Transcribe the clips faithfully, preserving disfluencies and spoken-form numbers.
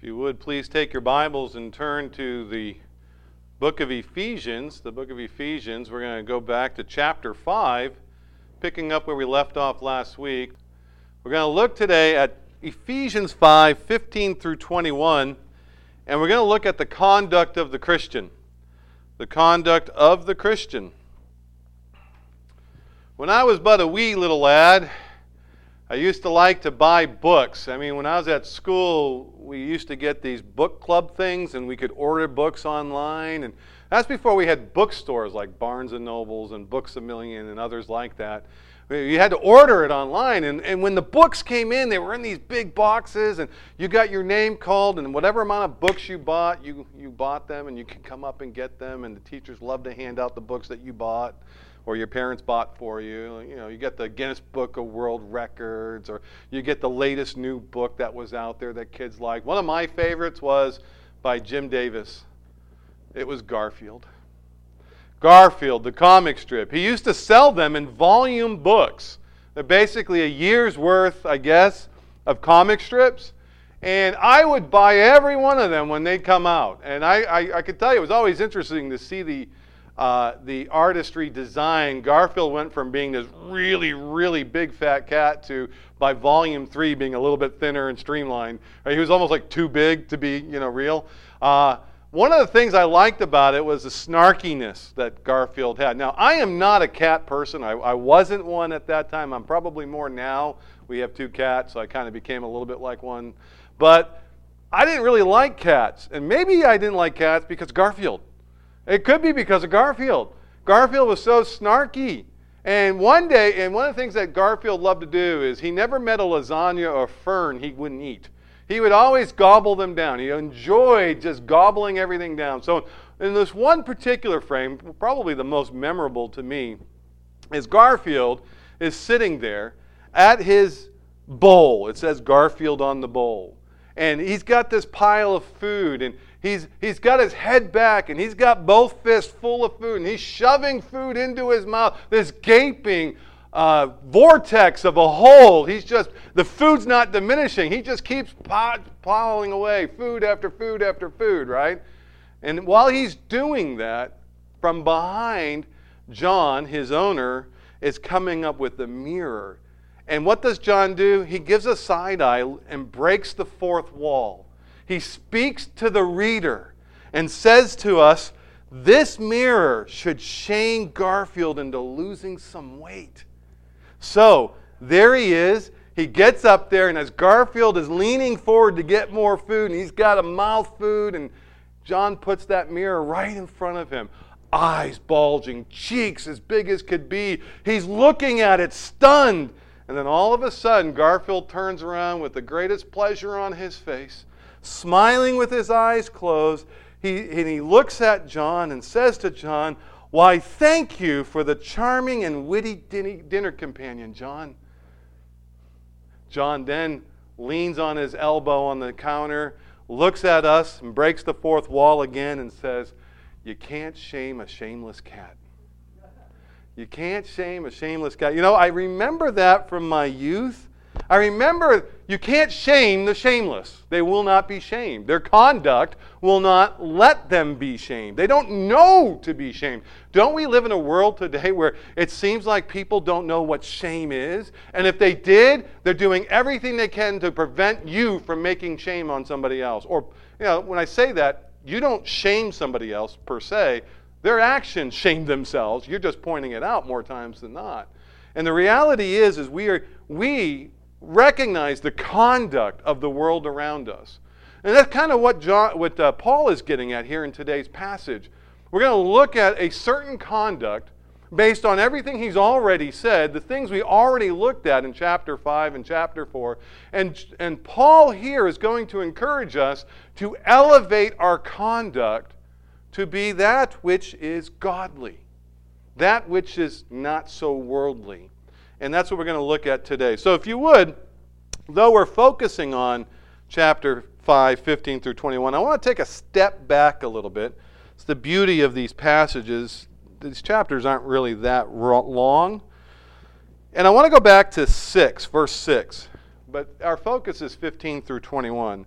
If you would, please take your Bibles and turn to the book of Ephesians. The book of Ephesians, we're going to go back to chapter five, picking up where we left off last week. We're going to look today at Ephesians five, fifteen through twenty-one, and we're going to look at the conduct of the Christian. The conduct of the Christian. When I was but a wee little lad, I used to like to buy books. I mean, when I was at school, we used to get these book club things, and we could order books online. And that's before we had bookstores like Barnes and Nobles and Books A Million and others like that. You had to order it online, and, and when the books came in, they were in these big boxes, and you got your name called, and whatever amount of books you bought, you, you bought them, and you could come up and get them, and the teachers loved to hand out the books that you bought or your parents bought for you. You know, you get the Guinness Book of World Records, or you get the latest new book that was out there that kids like. One of my favorites was by Jim Davis. It was Garfield. Garfield, the comic strip. He used to sell them in volume books. They're basically a year's worth, I guess, of comic strips. And I would buy every one of them when they'd come out. And I, I, I could tell you, it was always interesting to see the Uh, the artistry design. Garfield went from being this really, really big fat cat to, by volume three, being a little bit thinner and streamlined. Right? He was almost like too big to be, you know, real. Uh, one of the things I liked about it was the snarkiness that Garfield had. Now, I am not a cat person. I, I wasn't one at that time. I'm probably more now. We have two cats, so I kind of became a little bit like one. But I didn't really like cats. And maybe I didn't like cats because Garfield. It could be because of Garfield. Garfield was so snarky. And one day, and one of the things that Garfield loved to do is he never met a lasagna or fern he wouldn't eat. He would always gobble them down. He enjoyed just gobbling everything down. So in this one particular frame, probably the most memorable to me, is Garfield is sitting there at his bowl. It says Garfield on the bowl. And he's got this pile of food, and He's, he's got his head back, and he's got both fists full of food, and he's shoving food into his mouth, this gaping uh, vortex of a hole. He's just, the food's not diminishing. He just keeps piling away, food after food after food, right? And while he's doing that, from behind, John, his owner, is coming up with the mirror. And what does John do? He gives a side eye and breaks the fourth wall. He speaks to the reader and says to us, this mirror should shame Garfield into losing some weight. So there he is. He gets up there, and as Garfield is leaning forward to get more food, and he's got a mouth food, and John puts that mirror right in front of him. Eyes bulging, cheeks as big as could be. He's looking at it, stunned. And then all of a sudden, Garfield turns around with the greatest pleasure on his face, smiling with his eyes closed. He, and he looks at John and says to John, why, thank you for the charming and witty dinner companion, John. John then leans on his elbow on the counter, looks at us, and breaks the fourth wall again and says, you can't shame a shameless cat. You can't shame a shameless cat. You know, I remember that from my youth. I remember you can't shame the shameless. They will not be shamed. Their conduct will not let them be shamed. They don't know to be shamed. Don't we live in a world today where it seems like people don't know what shame is? And if they did, they're doing everything they can to prevent you from making shame on somebody else. Or, you know, when I say that, you don't shame somebody else per se. Their actions shame themselves. You're just pointing it out more times than not. And the reality is, is we are we recognize the conduct of the world around us. And that's kind of what John, what uh, Paul is getting at here in today's passage. We're going to look at a certain conduct based on everything he's already said, the things we already looked at in chapter five and chapter four. And, and Paul here is going to encourage us to elevate our conduct to be that which is godly, that which is not so worldly. And that's what we're going to look at today. So if you would, though we're focusing on chapter five, fifteen through twenty-one, I want to take a step back a little bit. It's the beauty of these passages. These chapters aren't really that long. And I want to go back to six, verse six. But our focus is fifteen through twenty-one.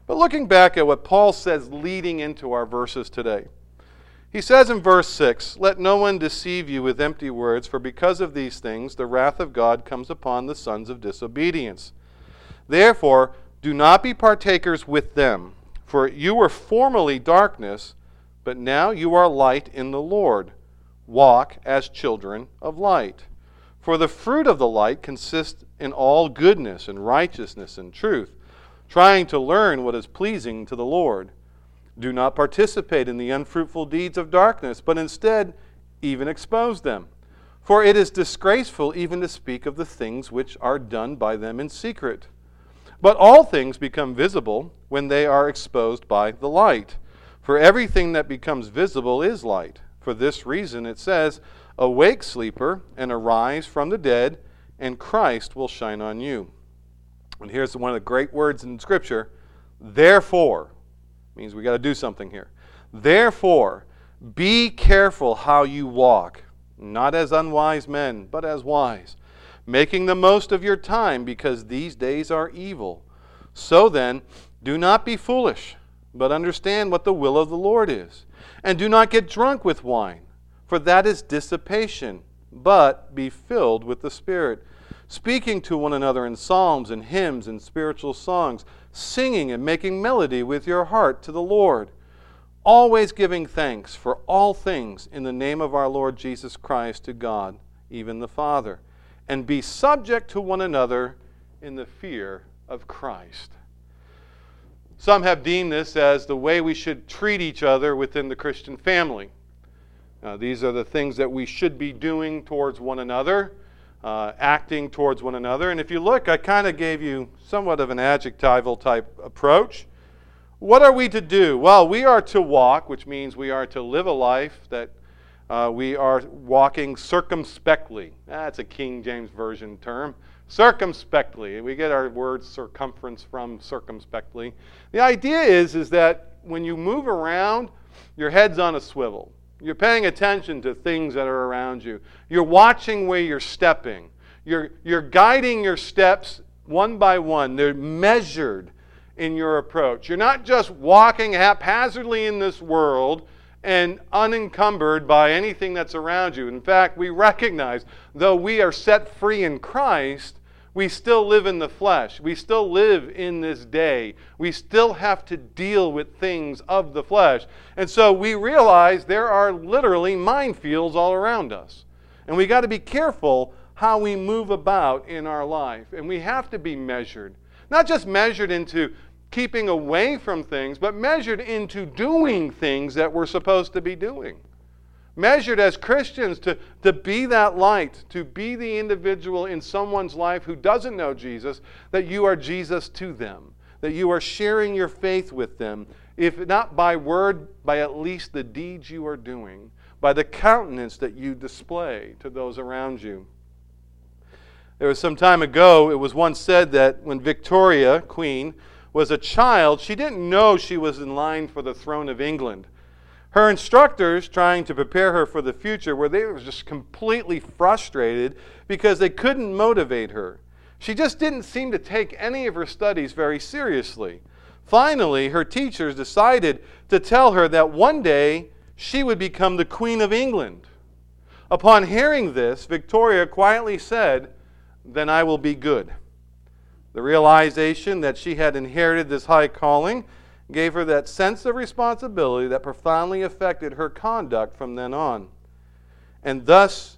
But looking back at what Paul says leading into our verses today, he says in verse six, "Let no one deceive you with empty words, for because of these things the wrath of God comes upon the sons of disobedience. Therefore, do not be partakers with them, for you were formerly darkness, but now you are light in the Lord. Walk as children of light. For the fruit of the light consists in all goodness and righteousness and truth, trying to learn what is pleasing to the Lord. Do not participate in the unfruitful deeds of darkness, but instead even expose them. For it is disgraceful even to speak of the things which are done by them in secret. But all things become visible when they are exposed by the light. For everything that becomes visible is light. For this reason it says, 'Awake, sleeper, and arise from the dead, and Christ will shine on you.'" And here's one of the great words in Scripture, therefore. Means we got to do something here. "Therefore, be careful how you walk, not as unwise men, but as wise, making the most of your time, because these days are evil. So then, do not be foolish, but understand what the will of the Lord is. And do not get drunk with wine, for that is dissipation, but be filled with the Spirit, speaking to one another in psalms and hymns and spiritual songs, singing and making melody with your heart to the Lord, always giving thanks for all things in the name of our Lord Jesus Christ to God, even the Father. And be subject to one another in the fear of Christ." Some have deemed this as the way we should treat each other within the Christian family. Now, these are the things that we should be doing towards one another, uh, acting towards one another. And if you look, I kind of gave you somewhat of an adjectival type approach. What are we to do? Well, we are to walk, which means we are to live a life that uh, we are walking circumspectly. That's a King James Version term. Circumspectly. We get our word circumference from circumspectly. The idea is, is that when you move around, your head's on a swivel. You're paying attention to things that are around you. You're watching where you're stepping. You're, you're guiding your steps one by one. They're measured in your approach. You're not just walking haphazardly in this world and unencumbered by anything that's around you. In fact, we recognize, though we are set free in Christ, we still live in the flesh. We still live in this day. We still have to deal with things of the flesh. And so we realize there are literally minefields all around us. And we got to be careful how we move about in our life. And we have to be measured. Not just measured into keeping away from things, but measured into doing things that we're supposed to be doing. Measured as Christians to, to be that light, to be the individual in someone's life who doesn't know Jesus, that you are Jesus to them, that you are sharing your faith with them, if not by word, by at least the deeds you are doing, by the countenance that you display to those around you. There was some time ago, it was once said that when Victoria, Queen, was a child, she didn't know she was in line for the throne of England. Her instructors, trying to prepare her for the future, were they were just completely frustrated because they couldn't motivate her. She just didn't seem to take any of her studies very seriously. Finally, her teachers decided to tell her that one day she would become the Queen of England. Upon hearing this, Victoria quietly said, "Then I will be good." The realization that she had inherited this high calling gave her that sense of responsibility that profoundly affected her conduct from then on. And thus,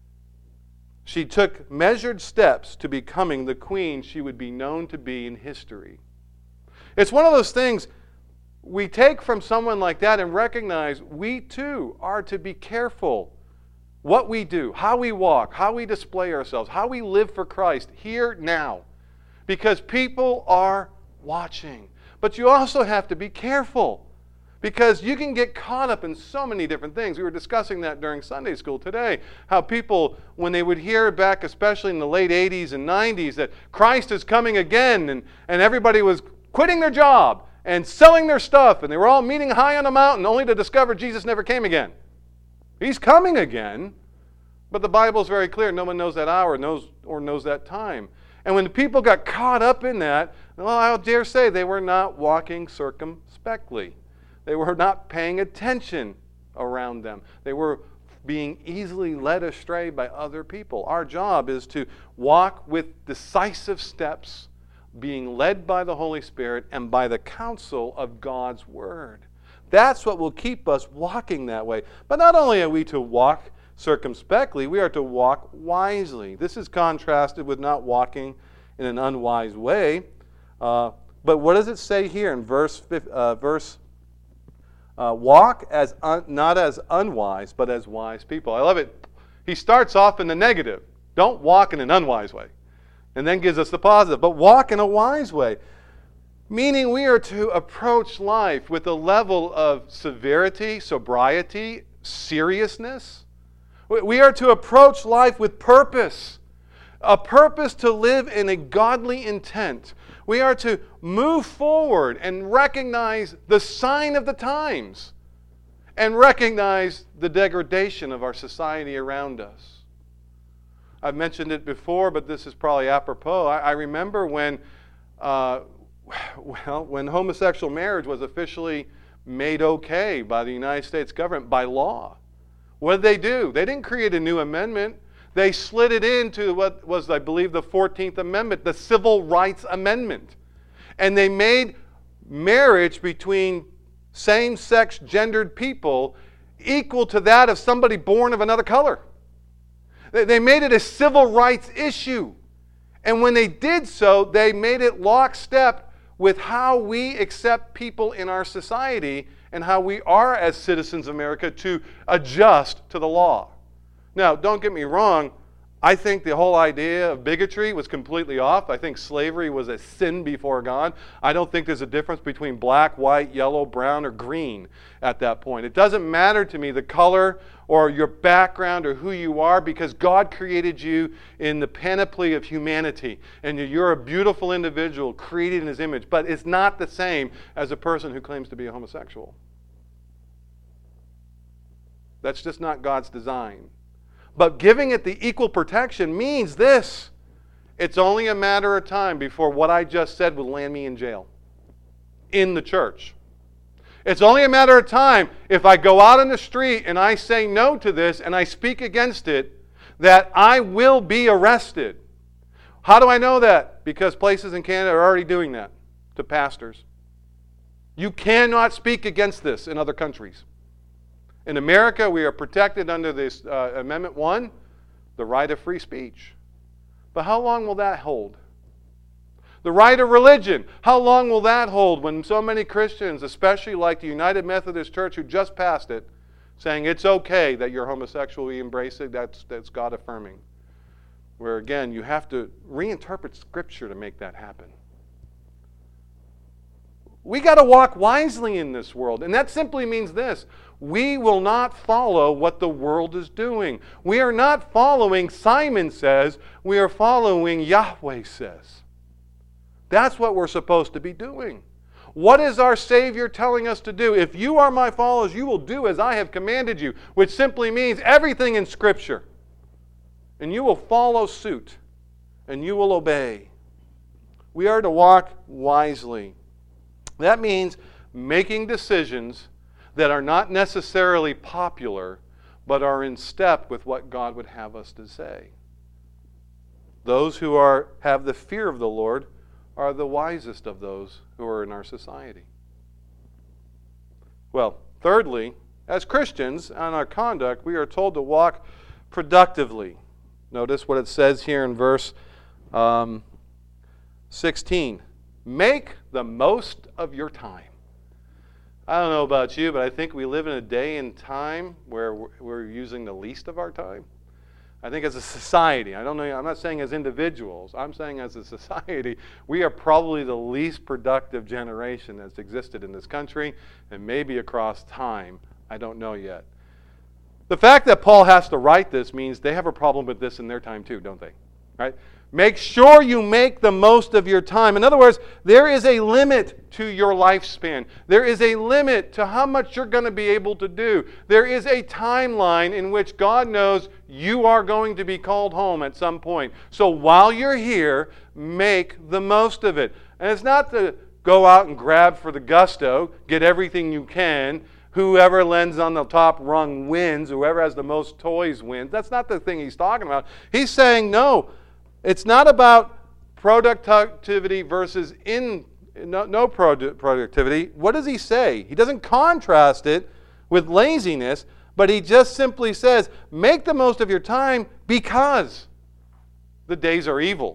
she took measured steps to becoming the queen she would be known to be in history. It's one of those things we take from someone like that and recognize we too are to be careful what we do, how we walk, how we display ourselves, how we live for Christ here now. Because people are watching. But you also have to be careful, because you can get caught up in so many different things. We were discussing that during Sunday school today, how people, when they would hear back, especially in the late eighties and nineties, that Christ is coming again, and, and everybody was quitting their job and selling their stuff, and they were all meeting high on a mountain only to discover Jesus never came again. He's coming again, but the Bible's very clear. No one knows that hour knows or knows that time. And when the people got caught up in that, Well, I dare say they were not walking circumspectly. They were not paying attention around them. They were being easily led astray by other people. Our job is to walk with decisive steps, being led by the Holy Spirit and by the counsel of God's Word. That's what will keep us walking that way. But not only are we to walk circumspectly, we are to walk wisely. This is contrasted with not walking in an unwise way. Uh, but what does it say here in verse uh, verse? Uh, walk as un, not as unwise, but as wise people. I love it. He starts off in the negative. Don't walk in an unwise way. And then gives us the positive. But walk in a wise way. Meaning we are to approach life with a level of severity, sobriety, seriousness. We are to approach life with purpose. A purpose to live in a godly intent. We are to move forward and recognize the sign of the times and recognize the degradation of our society around us. I've mentioned it before, but this is probably apropos. I, I remember when, uh, well, when homosexual marriage was officially made okay by the United States government by law. What did they do? They didn't create a new amendment. They slid it into what was, I believe, the fourteenth Amendment, the Civil Rights Amendment. And they made marriage between same-sex gendered people equal to that of somebody born of another color. They made it a civil rights issue. And when they did so, they made it lockstep with how we accept people in our society and how we are as citizens of America to adjust to the law. Now, don't get me wrong. I think the whole idea of bigotry was completely off. I think slavery was a sin before God. I don't think there's a difference between black, white, yellow, brown, or green at that point. It doesn't matter to me the color or your background or who you are, because God created you in the panoply of humanity. And you're a beautiful individual created in His image. But it's not the same as a person who claims to be a homosexual. That's just not God's design. But giving it the equal protection means this. It's only a matter of time before what I just said will land me in jail. In the church. It's only a matter of time if I go out on the street and I say no to this and I speak against it, that I will be arrested. How do I know that? Because places in Canada are already doing that to pastors. You cannot speak against this in other countries. In America, we are protected under this uh, Amendment one, the right of free speech. But how long will that hold? The right of religion, how long will that hold when so many Christians, especially like the United Methodist Church who just passed it, saying it's okay that you're homosexual, we embrace it, that's, that's God affirming. Where again, you have to reinterpret Scripture to make that happen. We got to walk wisely in this world, and that simply means this. We will not follow what the world is doing. We are not following Simon says, we are following Yahweh says. That's what we're supposed to be doing. What is our Savior telling us to do? If you are my followers, you will do as I have commanded you, which simply means everything in Scripture. And you will follow suit, and you will obey. We are to walk wisely. That means making decisions that are not necessarily popular, but are in step with what God would have us to say. Those who are have the fear of the Lord are the wisest of those who are in our society. Well, thirdly, as Christians, on our conduct, we are told to walk productively. Notice what it says here in verse um, sixteen. Make the most of your time. I don't know about you, but I think we live in a day and time where we're using the least of our time. I think as a society, I don't know, I'm not saying as individuals, I'm saying as a society, we are probably the least productive generation that's existed in this country and maybe across time. I don't know yet. The fact that Paul has to write this means they have a problem with this in their time too, don't they? Right? Make sure you make the most of your time. In other words, there is a limit to your lifespan. There is a limit to how much you're going to be able to do. There is a timeline in which God knows you are going to be called home at some point. So while you're here, make the most of it. And it's not to go out and grab for the gusto, get everything you can. Whoever lands on the top rung wins. Whoever has the most toys wins. That's not the thing he's talking about. He's saying, no, it's not about productivity versus in no, no produ- productivity. What does he say? He doesn't contrast it with laziness, but he just simply says, make the most of your time because the days are evil.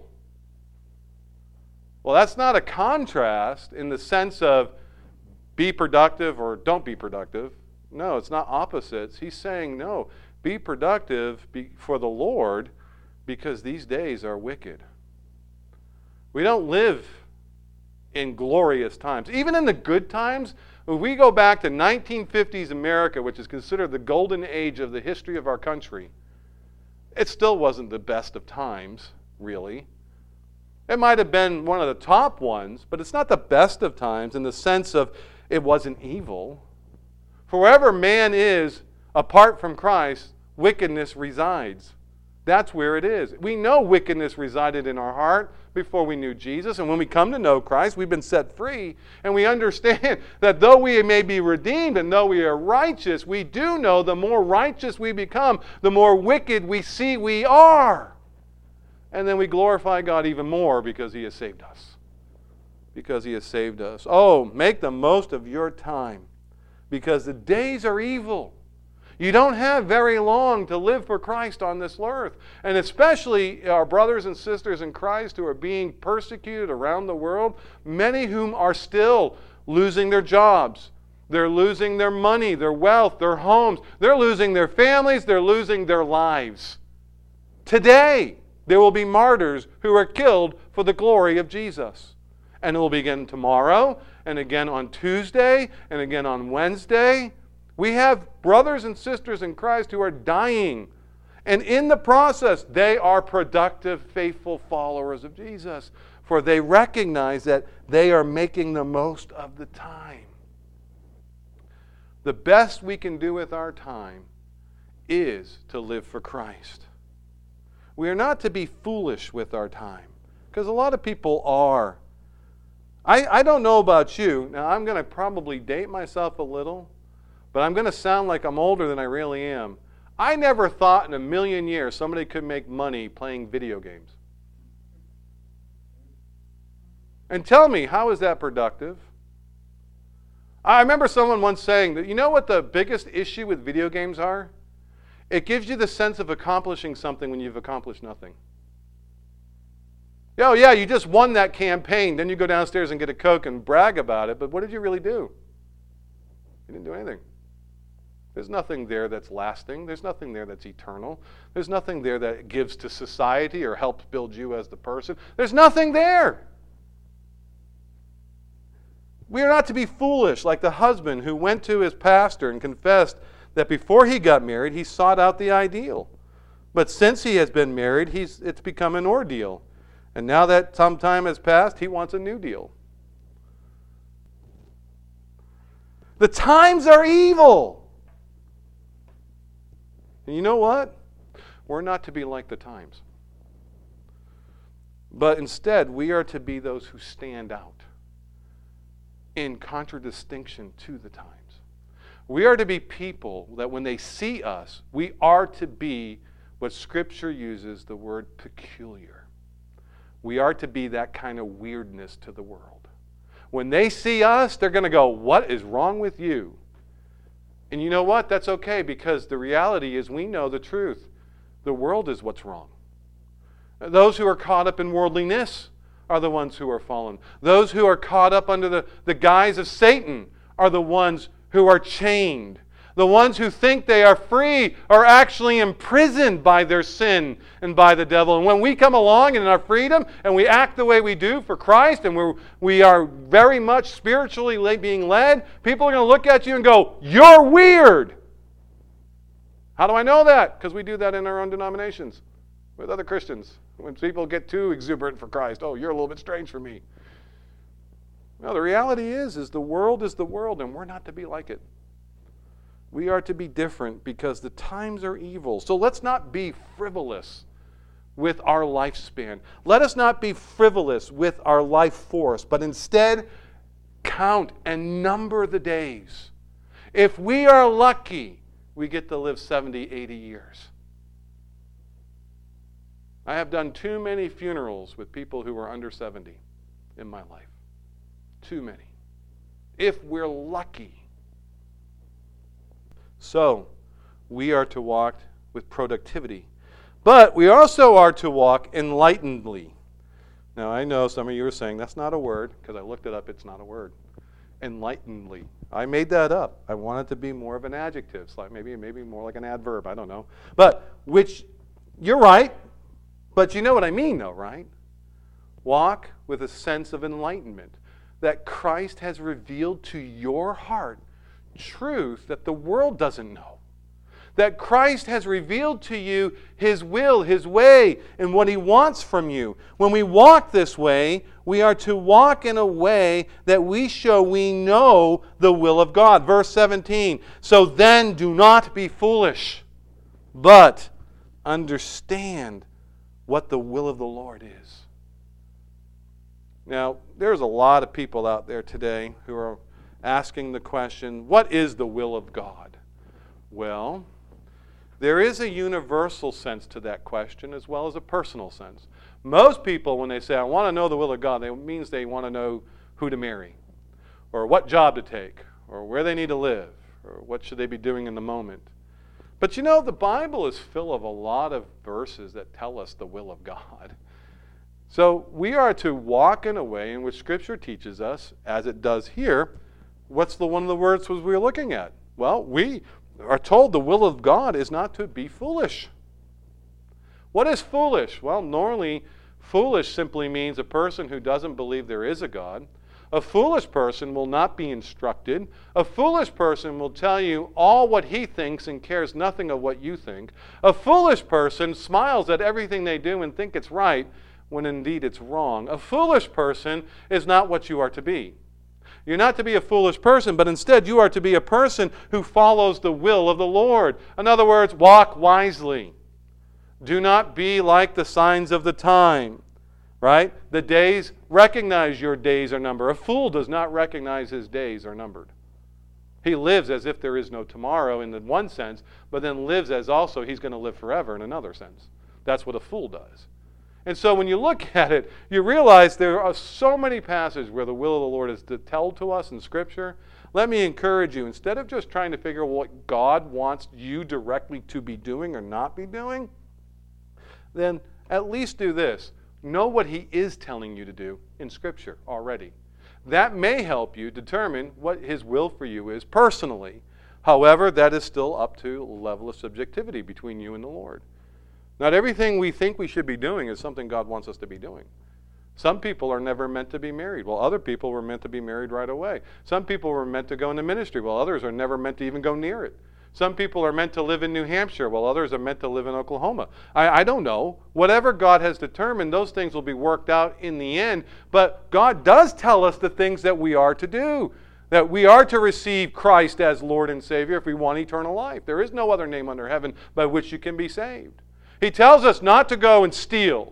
Well, that's not a contrast in the sense of be productive or don't be productive. No, it's not opposites. He's saying, no, be productive be, for the Lord because these days are wicked. We don't live in glorious times. Even in the good times, if we go back to nineteen fifties America, which is considered the golden age of the history of our country, it still wasn't the best of times, really. It might have been one of the top ones, but it's not the best of times in the sense of it wasn't evil. For wherever man is, apart from Christ, wickedness resides. That's where it is. We know wickedness resided in our heart before we knew Jesus. And when we come to know Christ, we've been set free. And we understand that though we may be redeemed and though we are righteous, we do know the more righteous we become, the more wicked we see we are. And then we glorify God even more because He has saved us. Because He has saved us. Oh, make the most of your time because the days are evil. You don't have very long to live for Christ on this earth. And especially our brothers and sisters in Christ who are being persecuted around the world, many whom are still losing their jobs. They're losing their money, their wealth, their homes. They're losing their families. They're losing their lives. Today, there will be martyrs who are killed for the glory of Jesus. And it will begin tomorrow, and again on Tuesday, and again on Wednesday. We have brothers and sisters in Christ who are dying. And in the process, they are productive, faithful followers of Jesus. For they recognize that they are making the most of the time. The best we can do with our time is to live for Christ. We are not to be foolish with our time. Because a lot of people are. I, I don't know about you. Now, I'm going to probably date myself a little. But I'm going to sound like I'm older than I really am. I never thought in a million years somebody could make money playing video games. And tell me, how is that productive? I remember someone once saying that, you know what the biggest issue with video games are? It gives you the sense of accomplishing something when you've accomplished nothing. Oh yeah, you just won that campaign. Then you go downstairs and get a Coke and brag about it. But what did you really do? You didn't do anything. There's nothing there that's lasting. There's nothing there that's eternal. There's nothing there that gives to society or helps build you as the person. There's nothing there. We are not to be foolish like the husband who went to his pastor and confessed that before he got married, he sought out the ideal. But since he has been married, he's, it's become an ordeal. And now that some time has passed, he wants a new deal. The times are evil. And you know what? We're not to be like the times. But instead, we are to be those who stand out in contradistinction to the times. We are to be people that when they see us, we are to be what Scripture uses the word peculiar. We are to be that kind of weirdness to the world. When they see us, they're going to go, what is wrong with you? And you know what? That's okay because the reality is we know the truth. The world is what's wrong. Those who are caught up in worldliness are the ones who are fallen. Those who are caught up under the, the guise of Satan are the ones who are chained. The ones who think they are free are actually imprisoned by their sin and by the devil. And when we come along in our freedom and we act the way we do for Christ and we're, we are very much spiritually being led, people are going to look at you and go, you're weird. How do I know that? Because we do that in our own denominations with other Christians. When people get too exuberant for Christ, oh, you're a little bit strange for me. No, the reality is, is the world is the world and we're not to be like it. We are to be different because the times are evil. So let's not be frivolous with our lifespan. Let us not be frivolous with our life force, but instead count and number the days. If we are lucky, we get to live seventy, eighty years. I have done too many funerals with people who are under seventy in my life. Too many. If we're lucky. So, we are to walk with productivity. But we also are to walk enlightenedly. Now, I know some of you are saying that's not a word, because I looked it up, it's not a word. Enlightenedly. I made that up. I want it to be more of an adjective, so like maybe, maybe more like an adverb, I don't know. But, which, you're right, but you know what I mean though, right? Walk with a sense of enlightenment, that Christ has revealed to your heart truth that the world doesn't know. That Christ has revealed to you His will, His way, and what He wants from you. When we walk this way, we are to walk in a way that we show we know the will of God. Verse seventeen, so then do not be foolish, but understand what the will of the Lord is. Now, there's a lot of people out there today who are asking the question, what is the will of God? Well, there is a universal sense to that question as well as a personal sense. Most people, when they say, I want to know the will of God, it means they want to know who to marry, or what job to take, or where they need to live, or what should they be doing in the moment. But you know, the Bible is full of a lot of verses that tell us the will of God. So we are to walk in a way in which Scripture teaches us, as it does here. What's the one of the words we were looking at? Well, we are told the will of God is not to be foolish. What is foolish? Well, normally, foolish simply means a person who doesn't believe there is a God. A foolish person will not be instructed. A foolish person will tell you all what he thinks and cares nothing of what you think. A foolish person smiles at everything they do and think it's right when indeed it's wrong. A foolish person is not what you are to be. You're not to be a foolish person, but instead you are to be a person who follows the will of the Lord. In other words, walk wisely. Do not be like the signs of the time, right? The days, recognize your days are numbered. A fool does not recognize his days are numbered. He lives as if there is no tomorrow in the one sense, but then lives as also he's going to live forever in another sense. That's what a fool does. And so when you look at it, you realize there are so many passages where the will of the Lord is to tell to us in Scripture. Let me encourage you, instead of just trying to figure out what God wants you directly to be doing or not be doing, then at least do this. Know what He is telling you to do in Scripture already. That may help you determine what His will for you is personally. However, that is still up to a level of subjectivity between you and the Lord. Not everything we think we should be doing is something God wants us to be doing. Some people are never meant to be married, while other people were meant to be married right away. Some people were meant to go into ministry, while others are never meant to even go near it. Some people are meant to live in New Hampshire, while others are meant to live in Oklahoma. I, I don't know. Whatever God has determined, those things will be worked out in the end. But God does tell us the things that we are to do. That we are to receive Christ as Lord and Savior if we want eternal life. There is no other name under heaven by which you can be saved. He tells us not to go and steal.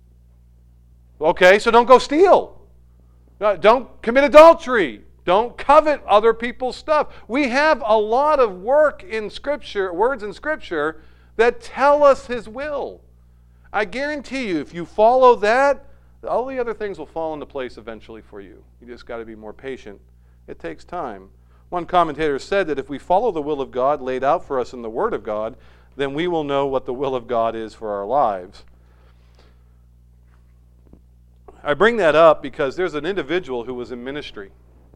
Okay, so don't go steal. Don't commit adultery. Don't covet other people's stuff. We have a lot of work in Scripture, words in Scripture, that tell us His will. I guarantee you, if you follow that, all the other things will fall into place eventually for you. You just got to be more patient. It takes time. One commentator said that if we follow the will of God laid out for us in the Word of God, then we will know what the will of God is for our lives. I bring that up because there's an individual who was in ministry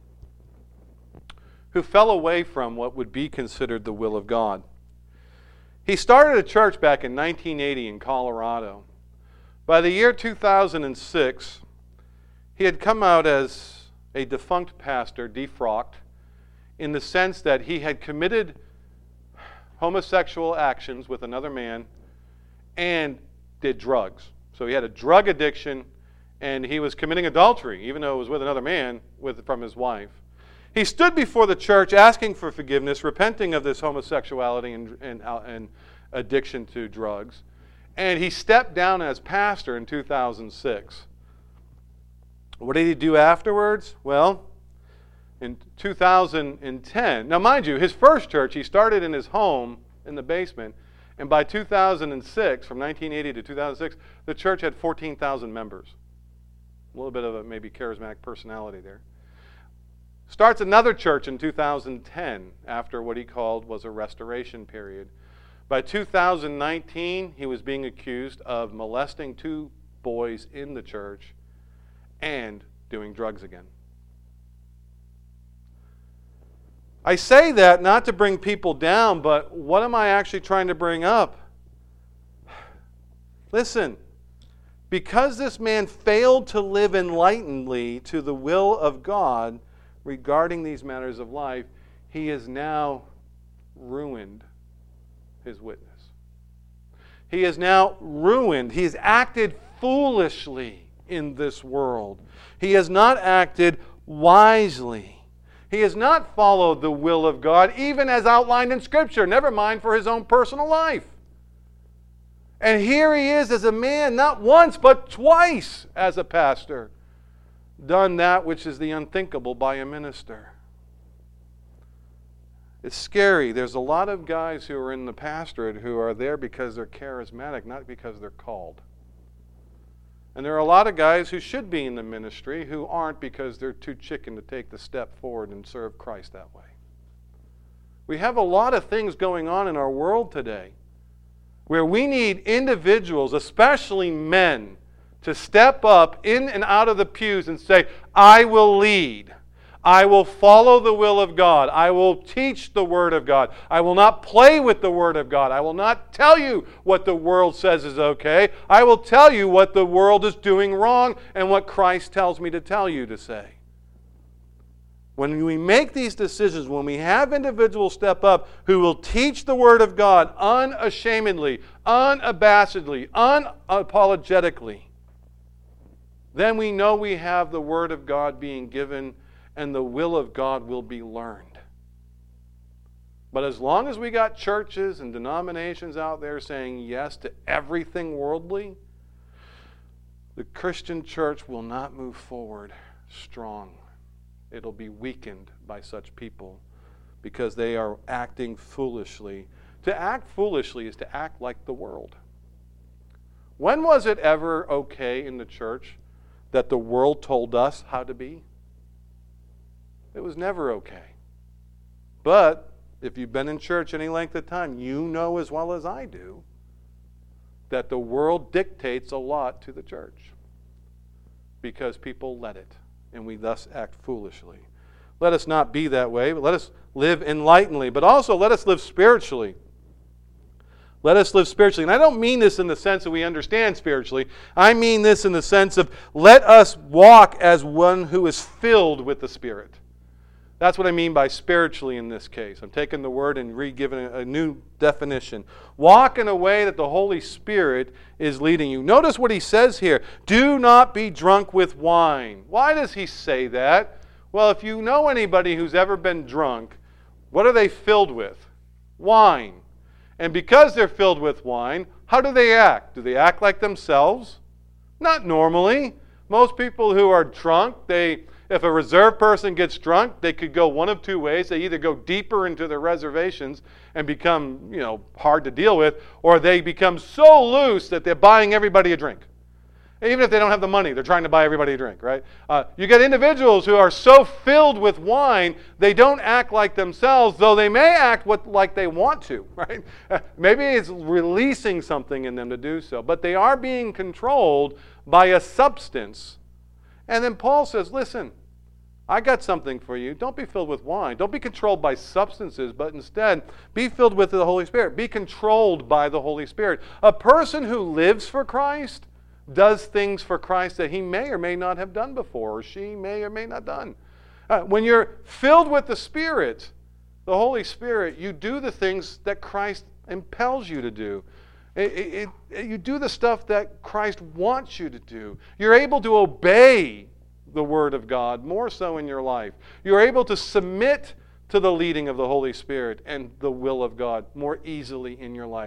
who fell away from what would be considered the will of God. He started a church back in nineteen eighty in Colorado. By the year two thousand six, he had come out as a defunct pastor, defrocked, in the sense that he had committed homosexual actions with another man and did drugs. So he had a drug addiction and he was committing adultery, even though it was with another man with, from his wife. He stood before the church asking for forgiveness, repenting of this homosexuality and, and, and addiction to drugs. And he stepped down as pastor in two thousand six. What did he do afterwards? Well, in two thousand ten, now mind you, his first church, he started in his home in the basement, and by two thousand six, from nineteen eighty to two thousand six, the church had fourteen thousand members. A little bit of a maybe charismatic personality there. Starts another church in two thousand ten after what he called was a restoration period. By two thousand nineteen, he was being accused of molesting two boys in the church and doing drugs again. I say that not to bring people down, but what am I actually trying to bring up? Listen, because this man failed to live enlightenedly to the will of God regarding these matters of life, he has now ruined his witness. He has now ruined, he has acted foolishly in this world. He has not acted wisely. He has not followed the will of God, even as outlined in Scripture, never mind for his own personal life. And here he is as a man, not once, but twice as a pastor, done that which is the unthinkable by a minister. It's scary. There's a lot of guys who are in the pastorate who are there because they're charismatic, not because they're called. And there are a lot of guys who should be in the ministry who aren't because they're too chicken to take the step forward and serve Christ that way. We have a lot of things going on in our world today where we need individuals, especially men, to step up in and out of the pews and say, I will lead. I will follow the will of God. I will teach the Word of God. I will not play with the Word of God. I will not tell you what the world says is okay. I will tell you what the world is doing wrong and what Christ tells me to tell you to say. When we make these decisions, when we have individuals step up who will teach the Word of God unashamedly, unabashedly, unapologetically, then we know we have the Word of God being given and the will of God will be learned. But as long as we got churches and denominations out there saying yes to everything worldly, the Christian church will not move forward strong. It'll be weakened by such people because they are acting foolishly. To act foolishly is to act like the world. When was it ever okay in the church that the world told us how to be? It was never okay. But if you've been in church any length of time, you know as well as I do that the world dictates a lot to the church because people let it, and we thus act foolishly. Let us not be that way, but let us live enlightenedly, but also let us live spiritually. Let us live spiritually. And I don't mean this in the sense that we understand spiritually. I mean this in the sense of let us walk as one who is filled with the Spirit. That's what I mean by spiritually in this case. I'm taking the word and re-giving it a new definition. Walk in a way that the Holy Spirit is leading you. Notice what he says here. Do not be drunk with wine. Why does he say that? Well, if you know anybody who's ever been drunk, what are they filled with? Wine. And because they're filled with wine, how do they act? Do they act like themselves? Not normally. Most people who are drunk, they... If a reserved person gets drunk, they could go one of two ways. They either go deeper into their reservations and become, you know, hard to deal with, or they become so loose that they're buying everybody a drink. Even if they don't have the money, they're trying to buy everybody a drink, right? Uh, you get individuals who are so filled with wine, they don't act like themselves, though they may act what, like they want to, right? Uh, maybe it's releasing something in them to do so, but they are being controlled by a substance. And then Paul says, listen, I got something for you. Don't be filled with wine. Don't be controlled by substances, but instead be filled with the Holy Spirit. Be controlled by the Holy Spirit. A person who lives for Christ does things for Christ that he may or may not have done before, or she may or may not have done. Uh, when you're filled with the Spirit, the Holy Spirit, you do the things that Christ impels you to do. It, it, it, you do the stuff that Christ wants you to do. You're able to obey the Word of God more so in your life. You're able to submit to the leading of the Holy Spirit and the will of God more easily in your life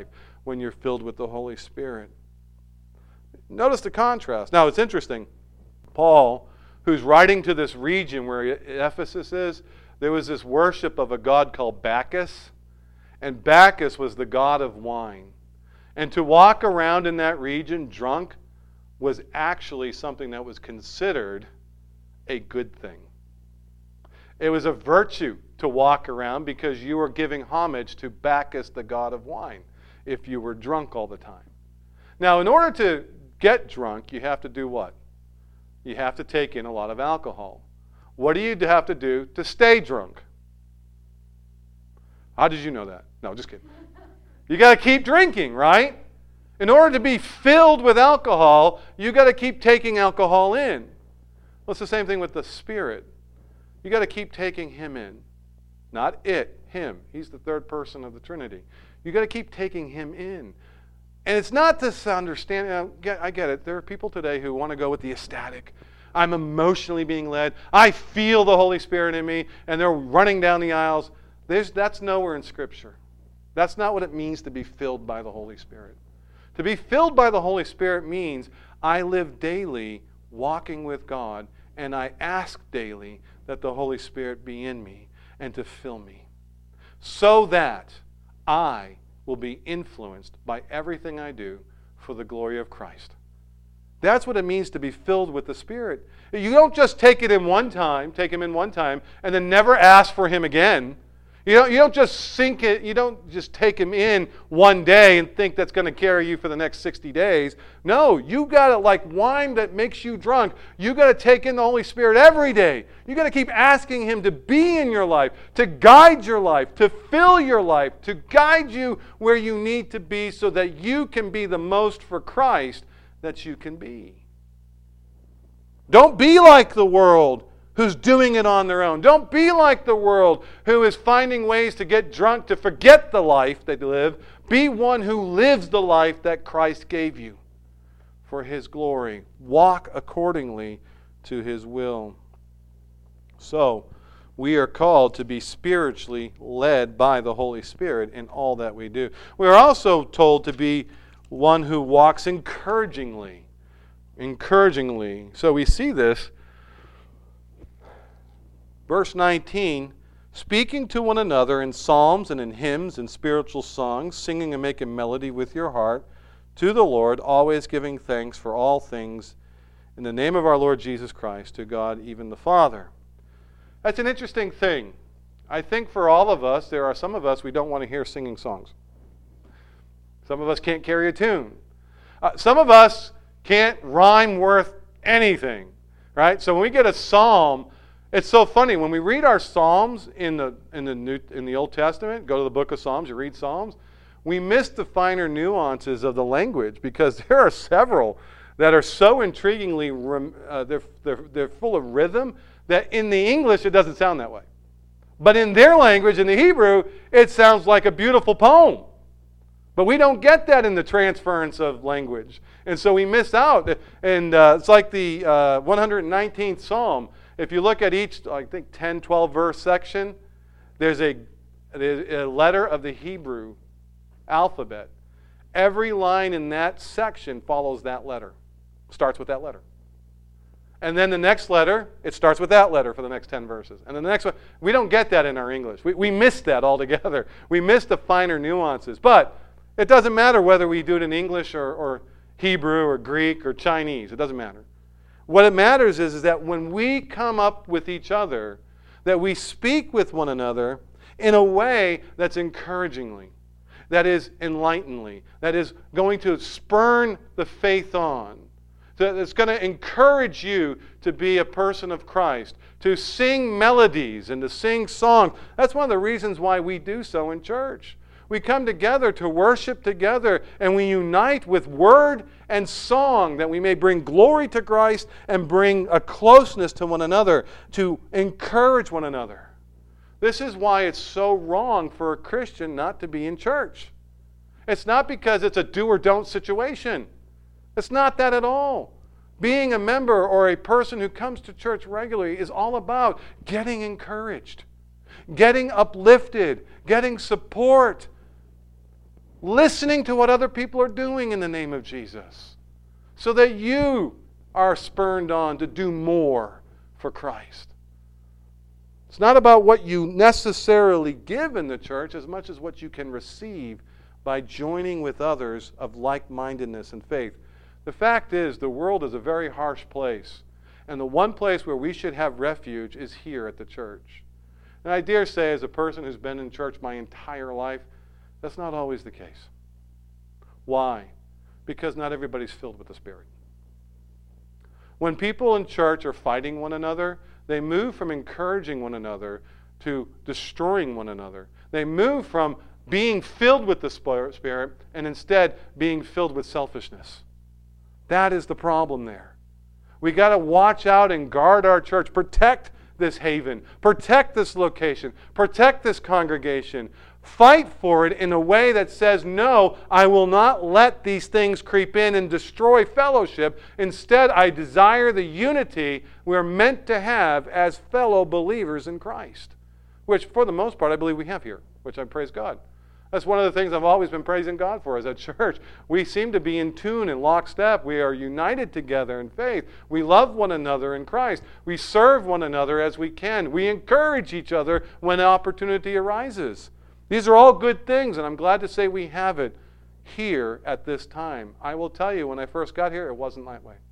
when you're filled with the Holy Spirit. Notice the contrast. Now, it's interesting. Paul, who's writing to this region where Ephesus is, there was this worship of a god called Bacchus, and Bacchus was the god of wine. And to walk around in that region drunk was actually something that was considered a good thing. It was a virtue to walk around because you were giving homage to Bacchus, the god of wine, if you were drunk all the time. Now, in order to get drunk, you have to do what? You have to take in a lot of alcohol. What do you have to do to stay drunk? How did you know that? No, just kidding. You got to keep drinking, right? In order to be filled with alcohol, you got to keep taking alcohol in. Well, it's the same thing with the Spirit. You got to keep taking Him in. Not it, Him. He's the third person of the Trinity. You got to keep taking Him in. And it's not this understanding. I get, I get it. There are people today who want to go with the ecstatic. I'm emotionally being led. I feel the Holy Spirit in me, and they're running down the aisles. There's, that's nowhere in Scripture. That's not what it means to be filled by the Holy Spirit. To be filled by the Holy Spirit means I live daily walking with God, and I ask daily that the Holy Spirit be in me and to fill me, so that I will be influenced by everything I do for the glory of Christ. That's what it means to be filled with the Spirit. You don't just take it in one time, take Him in one time, and then never ask for Him again. You don't, you don't just sink it, you don't just take Him in one day and think that's going to carry you for the next sixty days. No, you got to, like wine that makes you drunk, you got to take in the Holy Spirit every day. You got to keep asking Him to be in your life, to guide your life, to fill your life, to guide you where you need to be so that you can be the most for Christ that you can be. Don't be like the world who's doing it on their own. Don't be like the world who is finding ways to get drunk to forget the life they live. Be one who lives the life that Christ gave you for His glory. Walk accordingly to His will. So, we are called to be spiritually led by the Holy Spirit in all that we do. We are also told to be one who walks encouragingly. Encouragingly. So we see this. Verse nineteen, speaking to one another in psalms and in hymns and spiritual songs, singing and making melody with your heart to the Lord, always giving thanks for all things in the name of our Lord Jesus Christ, to God even the Father. That's an interesting thing. I think for all of us, there are some of us we don't want to hear singing songs. Some of us can't carry a tune. Uh, some of us can't rhyme worth anything, right? So when we get a psalm, it's so funny. When we read our Psalms in the in the New, in the Old Testament, go to the book of Psalms, you read Psalms, we miss the finer nuances of the language because there are several that are so intriguingly, uh, they're, they're, they're full of rhythm that in the English it doesn't sound that way. But in their language, in the Hebrew, it sounds like a beautiful poem. But we don't get that in the transference of language. And so we miss out. And uh, it's like the uh, one hundred nineteenth Psalm. If you look at each, I think, ten, twelve verse section, there's a, a letter of the Hebrew alphabet. Every line in that section follows that letter. Starts with that letter. And then the next letter, it starts with that letter for the next ten verses. And then the next one, we don't get that in our English. We, we miss that altogether. We miss the finer nuances. But it doesn't matter whether we do it in English or, or Hebrew or Greek or Chinese. It doesn't matter. What it matters is, is that when we come up with each other, that we speak with one another in a way that's encouragingly, that is enlighteningly, that is going to spurn the faith on, that it's going to encourage you to be a person of Christ, to sing melodies and to sing songs. That's one of the reasons why we do so in church. We come together to worship together, and we unite with word and song that we may bring glory to Christ and bring a closeness to one another, to encourage one another. This is why it's so wrong for a Christian not to be in church. It's not because it's a do or don't situation. It's not that at all. Being a member or a person who comes to church regularly is all about getting encouraged, getting uplifted, getting support, listening to what other people are doing in the name of Jesus, so that you are spurred on to do more for Christ. It's not about what you necessarily give in the church as much as what you can receive by joining with others of like-mindedness and faith. The fact is, the world is a very harsh place, and the one place where we should have refuge is here at the church. And I dare say, as a person who's been in church my entire life, that's not always the case. Why? Because not everybody's filled with the Spirit. When people in church are fighting one another, they move from encouraging one another to destroying one another. They move from being filled with the Spirit and instead being filled with selfishness. That is the problem there. We got to watch out and guard our church. Protect this haven. Protect this location. Protect this congregation. Fight for it in a way that says, no, I will not let these things creep in and destroy fellowship. Instead, I desire the unity we're meant to have as fellow believers in Christ, which for the most part I believe we have here, which I praise God. That's one of the things I've always been praising God for as a church. We seem to be in tune and lockstep. We are united together in faith. We love one another in Christ. We serve one another as we can. We encourage each other when opportunity arises. These are all good things, and I'm glad to say we have it here at this time. I will tell you, when I first got here, it wasn't that way.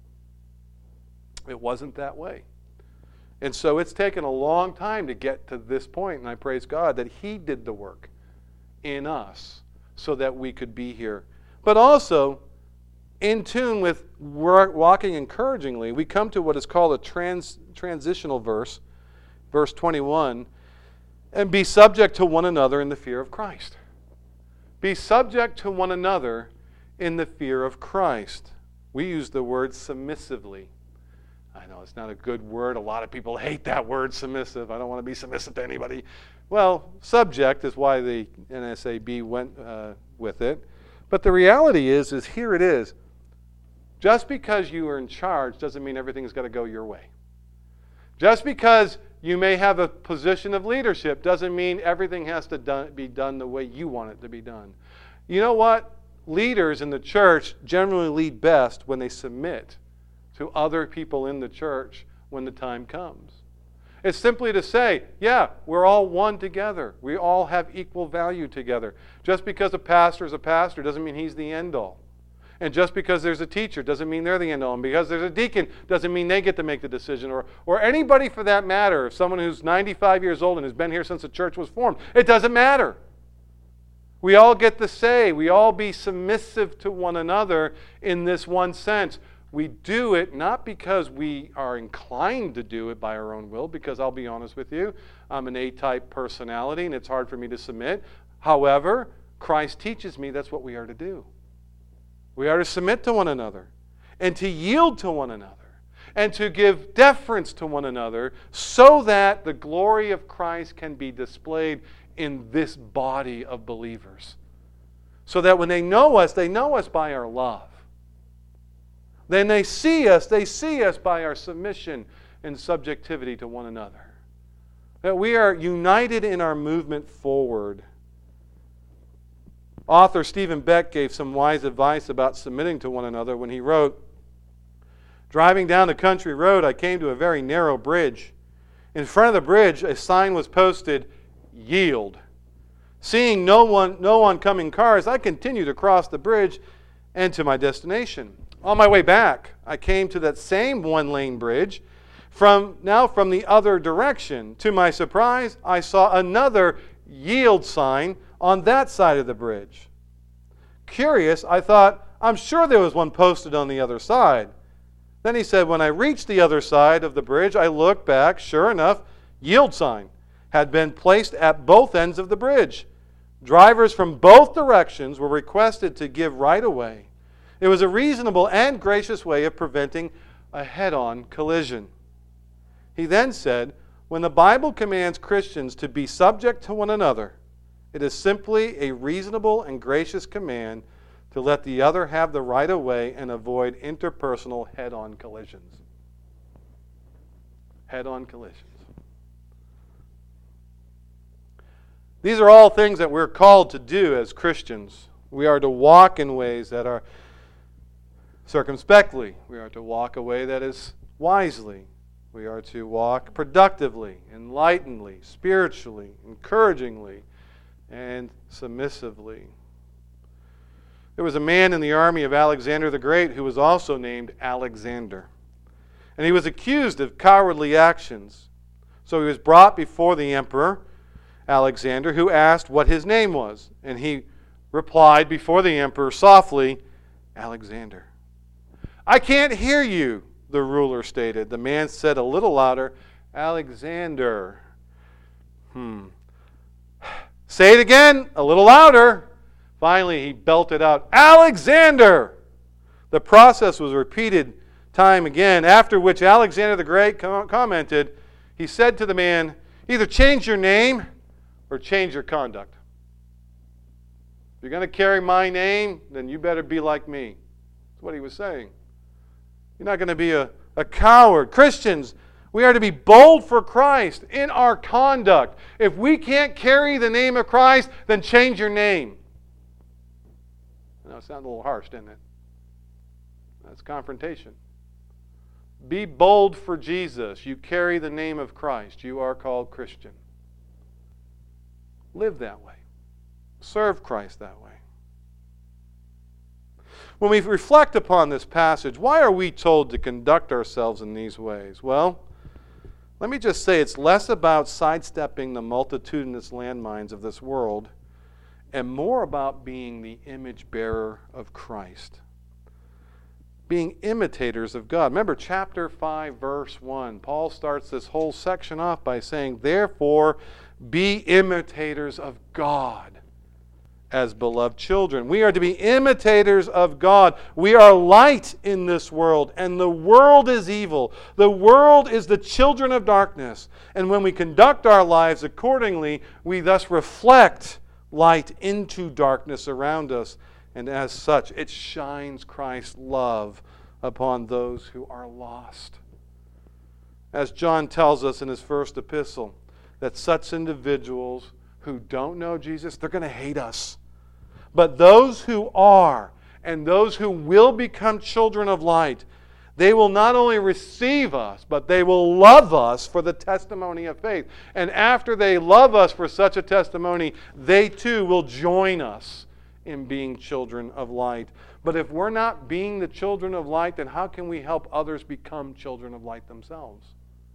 It wasn't that way. And so it's taken a long time to get to this point, and I praise God that He did the work in us so that we could be here. But also, in tune with walking encouragingly, we come to what is called a trans, transitional verse, verse twenty-one, and be subject to one another in the fear of Christ. Be subject to one another in the fear of Christ. We use the word submissively. I know it's not a good word. A lot of people hate that word, submissive. I don't want to be submissive to anybody. Well, subject is why the N S A B went uh, with it. But the reality is, is here it is. Just because you are in charge doesn't mean everything's got to go your way. Just because you may have a position of leadership doesn't mean everything has to done, be done the way you want it to be done. You know what? Leaders in the church generally lead best when they submit to other people in the church when the time comes. It's simply to say, yeah, we're all one together. We all have equal value together. Just because a pastor is a pastor doesn't mean he's the end all. And just because there's a teacher doesn't mean they're the end all. And because there's a deacon doesn't mean they get to make the decision. Or, or anybody for that matter, someone who's ninety-five years old and has been here since the church was formed. It doesn't matter. We all get the say. We all be submissive to one another in this one sense. We do it not because we are inclined to do it by our own will, because I'll be honest with you, I'm an A-type personality and it's hard for me to submit. However, Christ teaches me that's what we are to do. We are to submit to one another and to yield to one another and to give deference to one another so that the glory of Christ can be displayed in this body of believers. So that when they know us, they know us by our love. Then they see us, they see us by our submission and subjectivity to one another. That we are united in our movement forward. Author Stephen Beck gave some wise advice about submitting to one another when he wrote, "Driving down the country road, I came to a very narrow bridge. In front of the bridge, a sign was posted, 'Yield.' Seeing no one, no oncoming cars, I continued across the bridge and to my destination. On my way back, I came to that same one-lane bridge, from now from the other direction. To my surprise, I saw another yield sign on that side of the bridge. Curious, I thought, I'm sure there was one posted on the other side. Then he said, when I reached the other side of the bridge, I looked back. Sure enough, yield sign had been placed at both ends of the bridge. Drivers from both directions were requested to give right away. It was a reasonable and gracious way of preventing a head-on collision." He then said, when the Bible commands Christians to be subject to one another, it is simply a reasonable and gracious command to let the other have the right of way and avoid interpersonal head-on collisions. Head-on collisions. These are all things that we're called to do as Christians. We are to walk in ways that are circumspectly. We are to walk a way that is wisely. We are to walk productively, enlightenedly, spiritually, encouragingly, and submissively. There was a man in the army of Alexander the Great who was also named Alexander. And he was accused of cowardly actions. So he was brought before the emperor, Alexander, who asked what his name was. And he replied before the emperor softly, Alexander. I can't hear you, the ruler stated. The man said a little louder, Alexander. Hmm. Say it again, a little louder. Finally, he belted out, Alexander! The process was repeated time again, after which Alexander the Great com- commented, he said to the man, either change your name or change your conduct. If you're going to carry my name, then you better be like me. That's what he was saying. You're not going to be a, a coward. Christians, we are to be bold for Christ in our conduct. If we can't carry the name of Christ, then change your name. Now, it sounds a little harsh, didn't it? That's confrontation. Be bold for Jesus. You carry the name of Christ. You are called Christian. Live that way. Serve Christ that way. When we reflect upon this passage, why are we told to conduct ourselves in these ways? Well, let me just say it's less about sidestepping the multitudinous landmines of this world and more about being the image bearer of Christ. Being imitators of God. Remember chapter five, verse one. Paul starts this whole section off by saying, therefore, be imitators of God as beloved children. We are to be imitators of God. We are light in this world, and the world is evil. The world is the children of darkness. And when we conduct our lives accordingly, we thus reflect light into darkness around us, and as such, it shines Christ's love upon those who are lost. As John tells us in his first epistle, that such individuals who don't know Jesus, they're going to hate us. But those who are, and those who will become children of light, they will not only receive us, but they will love us for the testimony of faith. And after they love us for such a testimony, they too will join us in being children of light. But if we're not being the children of light, then how can we help others become children of light themselves?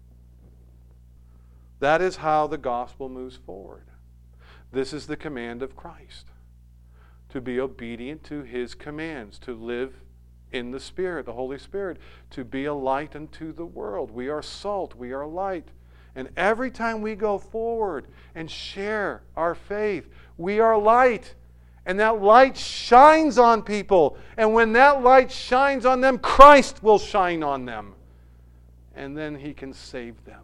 That is how the gospel moves forward. This is the command of Christ. To be obedient to His commands, to live in the Spirit, the Holy Spirit, to be a light unto the world. We are salt, we are light. And every time we go forward and share our faith, we are light. And that light shines on people. And when that light shines on them, Christ will shine on them. And then He can save them.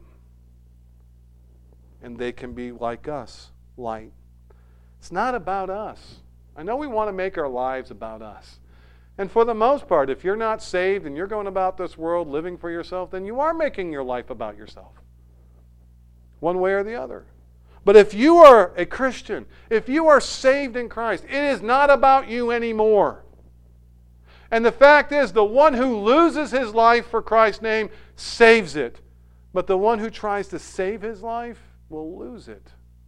And they can be like us, light. It's not about us. I know we want to make our lives about us. And for the most part, if you're not saved and you're going about this world living for yourself, then you are making your life about yourself. One way or the other. But if you are a Christian, if you are saved in Christ, it is not about you anymore. And the fact is, the one who loses his life for Christ's name saves it. But the one who tries to save his life will lose it.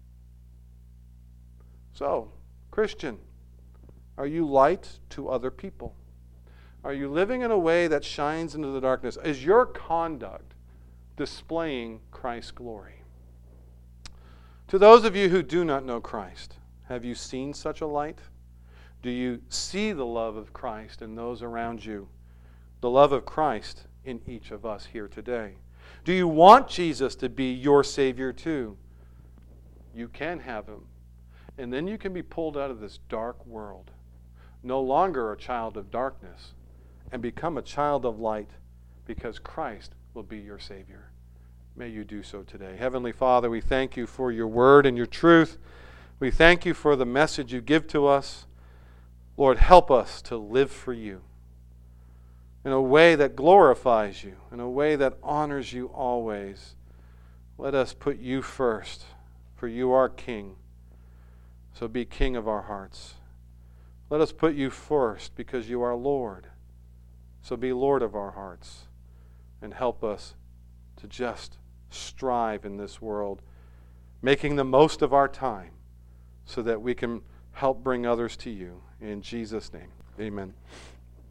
So, Christian, are you light to other people? Are you living in a way that shines into the darkness? Is your conduct displaying Christ's glory? To those of you who do not know Christ, have you seen such a light? Do you see the love of Christ in those around you? The love of Christ in each of us here today? Do you want Jesus to be your Savior too? You can have Him. And then you can be pulled out of this dark world, no longer a child of darkness, and become a child of light because Christ will be your Savior. May you do so today. Heavenly Father, we thank you for your word and your truth. We thank you for the message you give to us. Lord, help us to live for you in a way that glorifies you, in a way that honors you always. Let us put you first, for you are King. So be King of our hearts. Let us put you first because you are Lord. So be Lord of our hearts and help us to just strive in this world, making the most of our time so that we can help bring others to you. In Jesus' name, amen.